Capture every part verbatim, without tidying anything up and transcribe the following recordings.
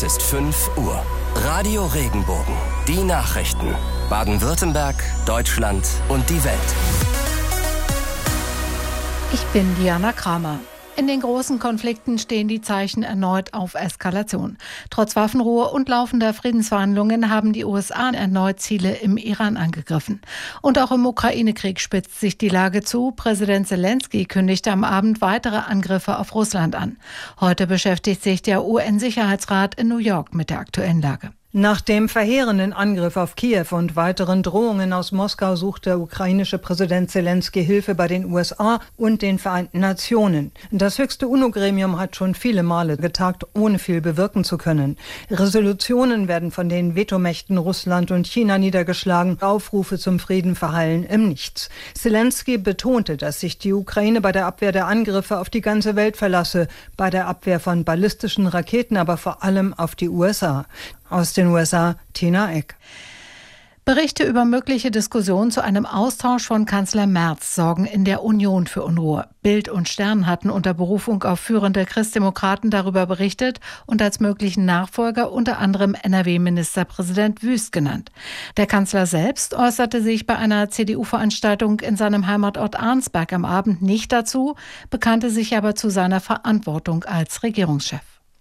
Es ist fünf Uhr. Radio Regenbogen. Die Nachrichten. Baden-Württemberg, Deutschland und die Welt. Ich bin Diana Kramer. In den großen Konflikten stehen die Zeichen erneut auf Eskalation. Trotz Waffenruhe und laufender Friedensverhandlungen haben die U S A erneut Ziele im Iran angegriffen. Und auch im Ukraine-Krieg spitzt sich die Lage zu. Präsident Zelensky kündigte am Abend weitere Angriffe auf Russland an. Heute beschäftigt sich der U N-Sicherheitsrat in New York mit der aktuellen Lage. Nach dem verheerenden Angriff auf Kiew und weiteren Drohungen aus Moskau sucht der ukrainische Präsident Zelensky Hilfe bei den U S A und den Vereinten Nationen. Das höchste UNO-Gremium hat schon viele Male getagt, ohne viel bewirken zu können. Resolutionen werden von den Vetomächten Russland und China niedergeschlagen. Aufrufe zum Frieden verhallen im Nichts. Zelensky betonte, dass sich die Ukraine bei der Abwehr der Angriffe auf die ganze Welt verlasse, bei der Abwehr von ballistischen Raketen, aber vor allem auf die U S A. Aus den U S A, Tina Eck. Berichte über mögliche Diskussionen zu einem Austausch von Kanzler Merz sorgen in der Union für Unruhe. Bild und Stern hatten unter Berufung auf führende Christdemokraten darüber berichtet und als möglichen Nachfolger unter anderem N R W-Ministerpräsident Wüst genannt. Der Kanzler selbst äußerte sich bei einer C D U-Veranstaltung in seinem Heimatort Arnsberg am Abend nicht dazu, bekannte sich aber zu seiner Verantwortung als Regierungschef.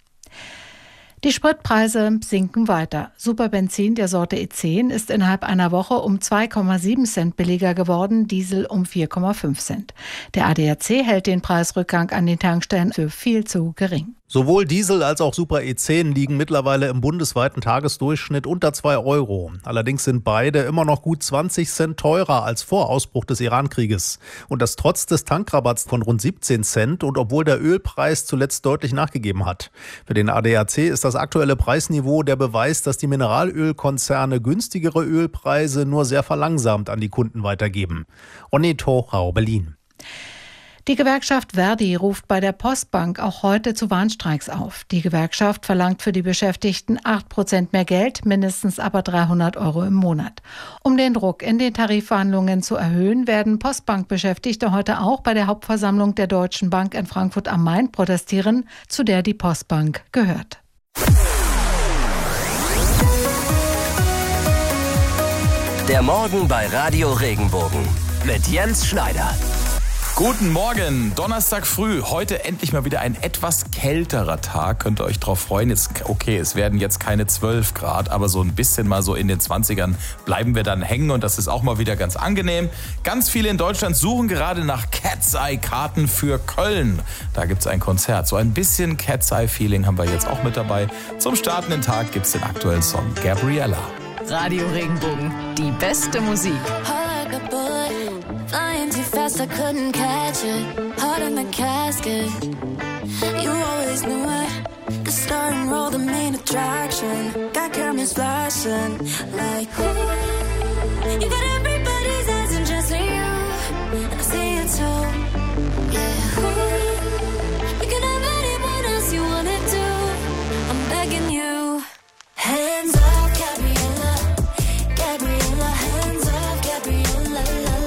Die Spritpreise sinken weiter. Superbenzin der Sorte E zehn ist innerhalb einer Woche um zwei Komma sieben Cent billiger geworden, Diesel um vier Komma fünf Cent. Der A D A C hält den Preisrückgang an den Tankstellen für viel zu gering. Sowohl Diesel als auch Super E zehn liegen mittlerweile im bundesweiten Tagesdurchschnitt unter zwei Euro. Allerdings sind beide immer noch gut zwanzig Cent teurer als vor Ausbruch des Iran-Krieges. Und das trotz des Tankrabatts von rund siebzehn Cent und obwohl der Ölpreis zuletzt deutlich nachgegeben hat. Für den A D A C ist das aktuelle Preisniveau der Beweis, dass die Mineralölkonzerne günstigere Ölpreise nur sehr verlangsamt an die Kunden weitergeben. Ronny Torau, Berlin. Die Gewerkschaft Verdi ruft bei der Postbank auch heute zu Warnstreiks auf. Die Gewerkschaft verlangt für die Beschäftigten acht Prozent mehr Geld, mindestens aber dreihundert Euro im Monat. Um den Druck in den Tarifverhandlungen zu erhöhen, werden Postbankbeschäftigte heute auch bei der Hauptversammlung der Deutschen Bank in Frankfurt am Main protestieren, zu der die Postbank gehört. Der Morgen bei Radio Regenbogen mit Jens Schneider. Guten Morgen, Donnerstag früh, heute endlich mal wieder ein etwas kälterer Tag, könnt ihr euch drauf freuen. Jetzt, okay, es werden jetzt keine zwölf Grad, aber so ein bisschen mal so in den zwanzigern bleiben wir dann hängen und das ist auch mal wieder ganz angenehm. Ganz viele in Deutschland suchen gerade nach Cat's Eye Karten für Köln. Da gibt's ein Konzert, so ein bisschen Cat's Eye Feeling haben wir jetzt auch mit dabei. Zum startenden Tag gibt's den aktuellen Song Gabriella. Radio Regenbogen, die beste Musik. Flying too fast, I couldn't catch it. Heart in the casket. You always knew it. The star and roll, the main attraction. Got cameras flashing like ooh. You got everybody's eyes and just you. And I see it too. Yeah. Ooh. You can have anyone else you wanna do. I'm begging you. Hands up, Gabriella. Gabriella, hands up, Gabriella.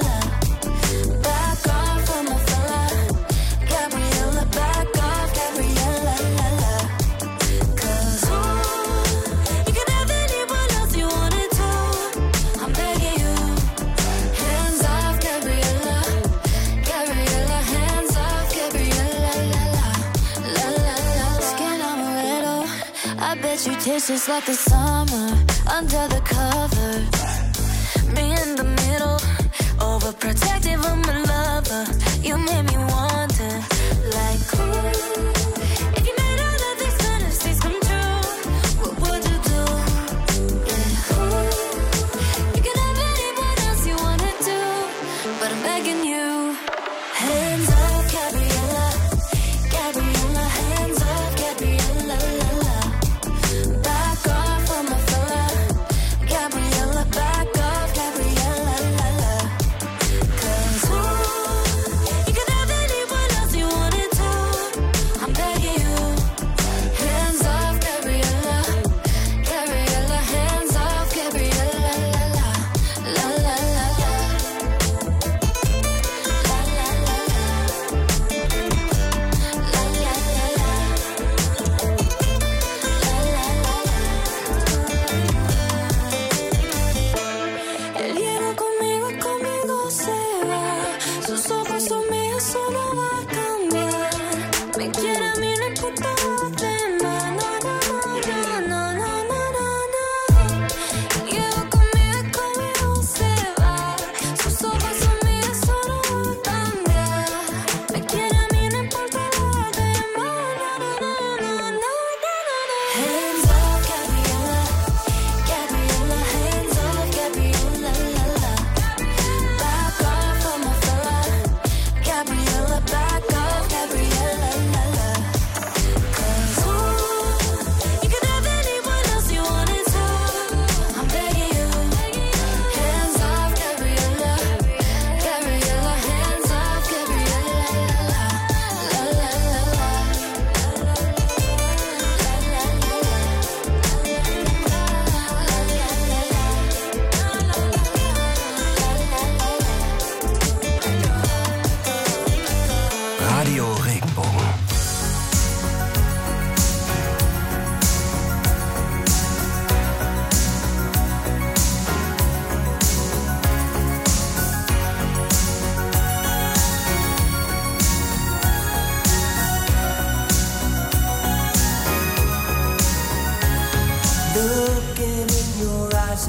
You taste just like the summer under the covers. Me in the middle, overprotective of my lover. You made me wonder, like ooh. If you made all of these fantasies come true, what would you do? Yeah, ooh. You can have anyone else you wanna do, but I'm begging you. Hands up, Gabriella. Gabriella, hands up, Gabriella.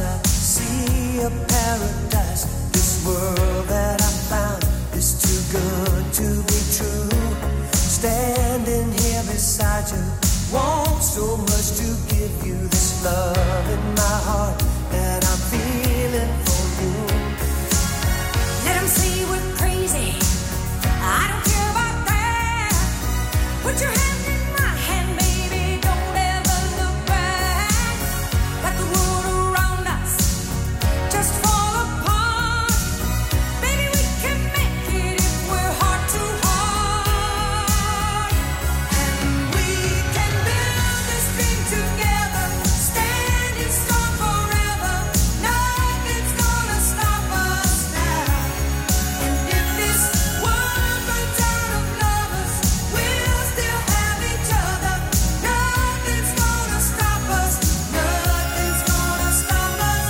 I see a paradise. This world that I found is too good to be true. Standing here beside you, want so much to give you this love in my heart that I'm feeling for you. Let 'em say we're crazy, I don't care about that. Put your hand in my hand, baby, don't ever look back. Let the world around us just fall apart. Baby, we can make it if we're heart to heart. And we can build this dream together, standing strong forever. Nothing's gonna stop us now. And if this world runs out of lovers, we'll still have each other. Nothing's gonna stop us. Nothing's gonna stop us.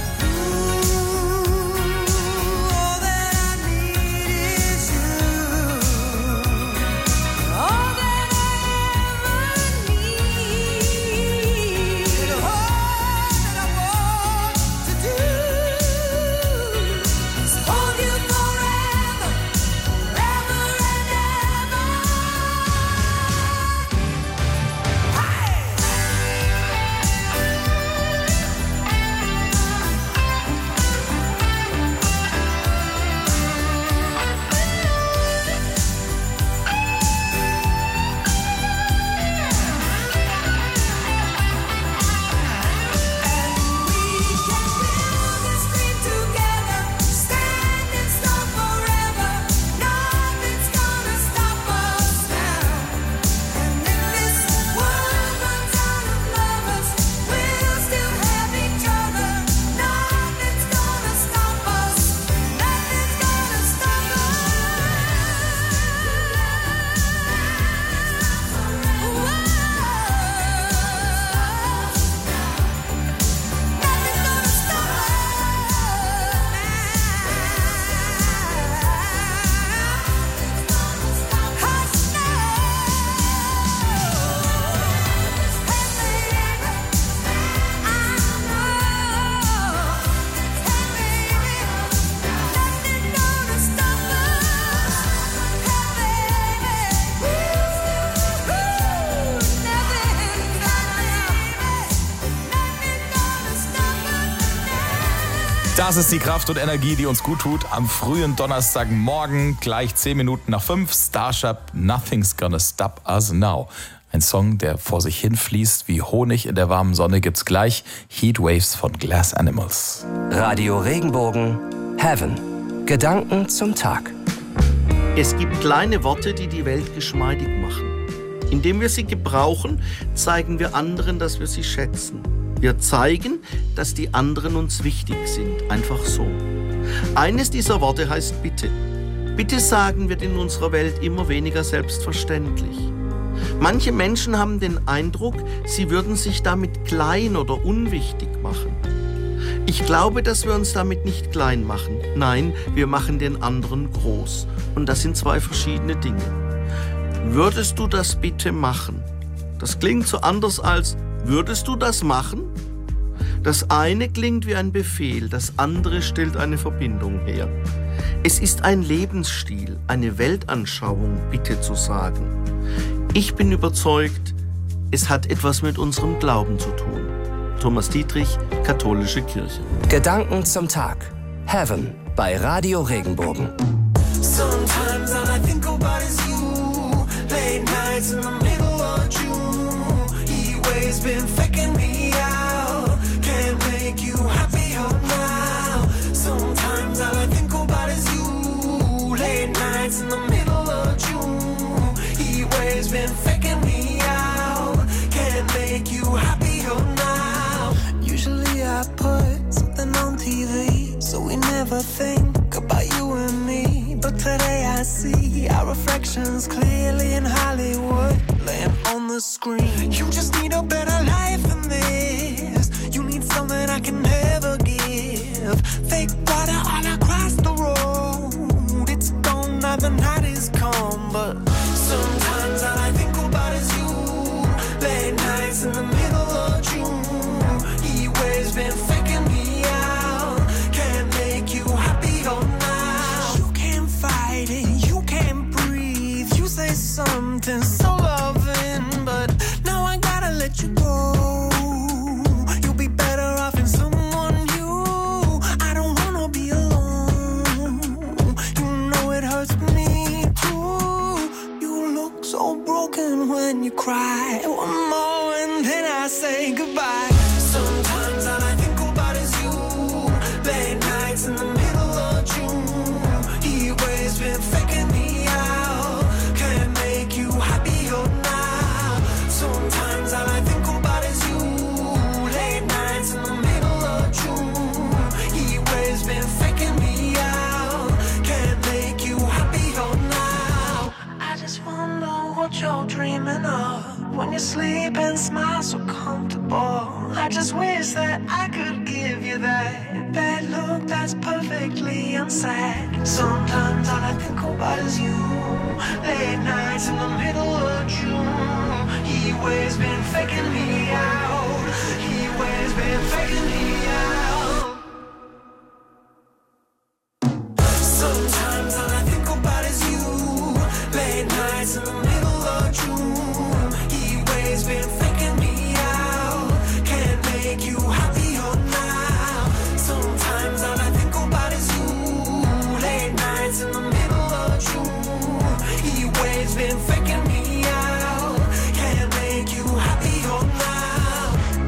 Ooh, all that I need is you. All that I ever need. All that I want to do is hold you forever, forever and ever. This dream together, standing strong forever. Nothing's gonna stop us now. And if this world runs out of lovers, we'll still have each other. Nothing's gonna stop us. Nothing's gonna stop us. Das ist die Kraft und Energie, die uns gut tut. Am frühen Donnerstagmorgen, gleich zehn Minuten nach fünf, Starship, Nothing's Gonna Stop Us Now. Ein Song, der vor sich hinfließt wie Honig in der warmen Sonne, gibt's gleich. Heatwaves von Glass Animals. Radio Regenbogen, Heaven. Gedanken zum Tag. Es gibt kleine Worte, die die Welt geschmeidig machen. Indem wir sie gebrauchen, zeigen wir anderen, dass wir sie schätzen. Wir zeigen, dass die anderen uns wichtig sind, einfach so. Eines dieser Worte heißt Bitte. Bitte sagen wird in unserer Welt immer weniger selbstverständlich. Manche Menschen haben den Eindruck, sie würden sich damit klein oder unwichtig machen. Ich glaube, dass wir uns damit nicht klein machen. Nein, wir machen den anderen groß. Und das sind zwei verschiedene Dinge. Würdest du das bitte machen? Das klingt so anders als, würdest du das machen? Das eine klingt wie ein Befehl, das andere stellt eine Verbindung her. Es ist ein Lebensstil, eine Weltanschauung, bitte zu sagen. Ich bin überzeugt, es hat etwas mit unserem Glauben zu tun. Thomas Dietrich, Katholische Kirche. Gedanken zum Tag. Heaven bei Radio Regenbogen. Sometimes all I think about is you. Late nights in the middle of June. He always been faking me out. Can't make you happier now. Sometimes all I think about is you. Late nights in the middle of June. He always been faking me out. Can't make you happier now. Usually I put something on T V, so we never think about you and me. But today I see our reflections clearly in Hollywood, laying on the screen. You just need a better life than this. You need something I can never give. Fake water all across the road. It's gone now, the night is come. But sometimes all I think about is you. Late nights in the middle of June. He always been faking me wish that I could give you that that look that's perfectly unsaid. Sometimes all I think about is you. Late nights in the middle of June. He waves been faking me out. He waves been faking me out. Sometimes all I think about is you. Late nights in the middle of June. He waves been faking me out. Can't make you happier now. Sometimes all I think about is you. Late nights in the middle of June. He waves been faking me out. Can't make you happier now.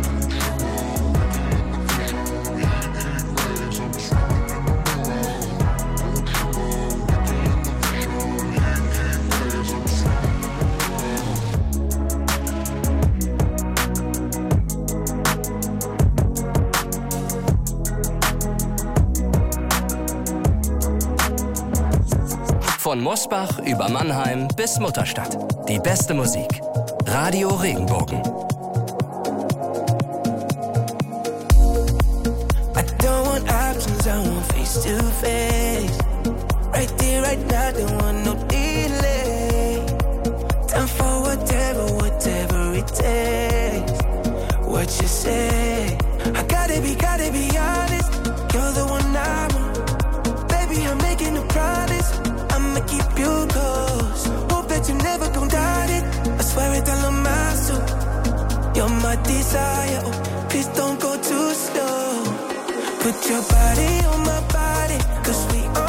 Von Mosbach über Mannheim bis Mutterstadt. Die beste Musik. Radio Regenbogen. I don't want options, I want face to face. Right there, right now, don't want no delay. Time for whatever, whatever it takes. What you say? I gotta be, gotta be honest. You're the one I want. Baby, I'm making a promise. I'ma keep you close. Hope that you never gon' doubt it. I swear it all on my soul. You're my desire. Oh, please don't go too slow. Put your body on my body, 'cause we are